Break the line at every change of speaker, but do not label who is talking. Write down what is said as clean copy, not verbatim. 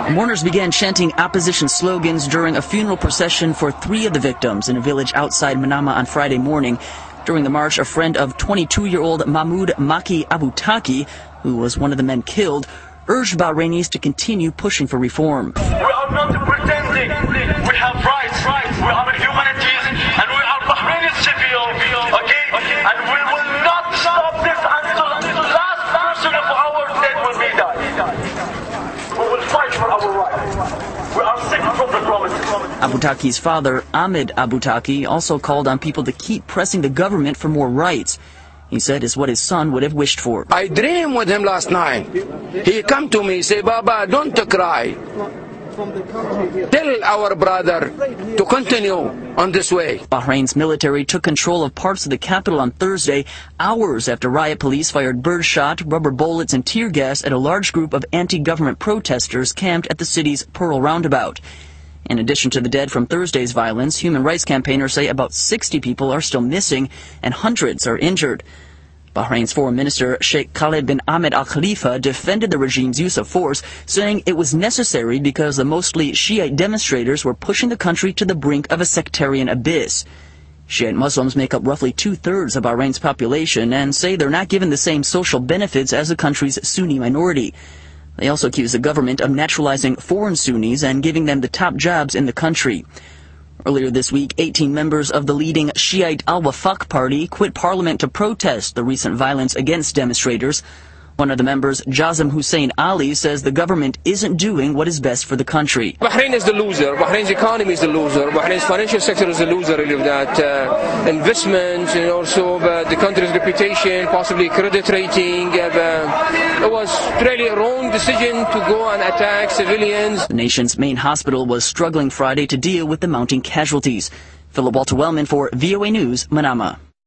Mourners began chanting opposition slogans during a funeral procession for 3 of the victims in a village outside Manama on Friday morning. During the march, a friend of 22-year-old Mahmoud Maki Abutaki, who was one of the men killed, urged Bahrainis to continue pushing for reform.
We are not pretending. We have rights. We have humanities, and we are Bahraini civil. Okay? And we will not stop this until the last person of our dead will be died. We will fight for our rights. We are sick from the promises.
Abutaki's father, Ahmed Abutaki, also called on people to keep pressing the government for more rights. He said is what his son would have wished for.
I dreamed with him last night. He come to me, say, Baba, don't cry. Tell our brother to continue on this way.
Bahrain's military took control of parts of the capital on Thursday, hours after riot police fired birdshot, rubber bullets, and tear gas at a large group of anti-government protesters camped at the city's Pearl roundabout. In addition to the dead from Thursday's violence, human rights campaigners say about 60 people are still missing and hundreds are injured. Bahrain's foreign minister Sheikh Khaled bin Ahmed Al Khalifa defended the regime's use of force, saying it was necessary because the mostly Shiite demonstrators were pushing the country to the brink of a sectarian abyss. Shiite Muslims make up roughly 2/3 of Bahrain's population and say they're not given the same social benefits as the country's Sunni minority. They also accuse the government of naturalizing foreign Sunnis and giving them the top jobs in the country. Earlier this week, 18 members of the leading Shiite Al-Wafaq party quit parliament to protest the recent violence against demonstrators. One of the members, Jazim Hussein Ali, says the government isn't doing what is best for the country.
Bahrain is the loser. Bahrain's economy is the loser. Bahrain's financial sector is the loser, really, of that. Investment and also the country's reputation, possibly credit rating. It was really a wrong decision to go and attack civilians.
The nation's main hospital was struggling Friday to deal with the mounting casualties. Philip Walter Wellman for VOA News, Manama.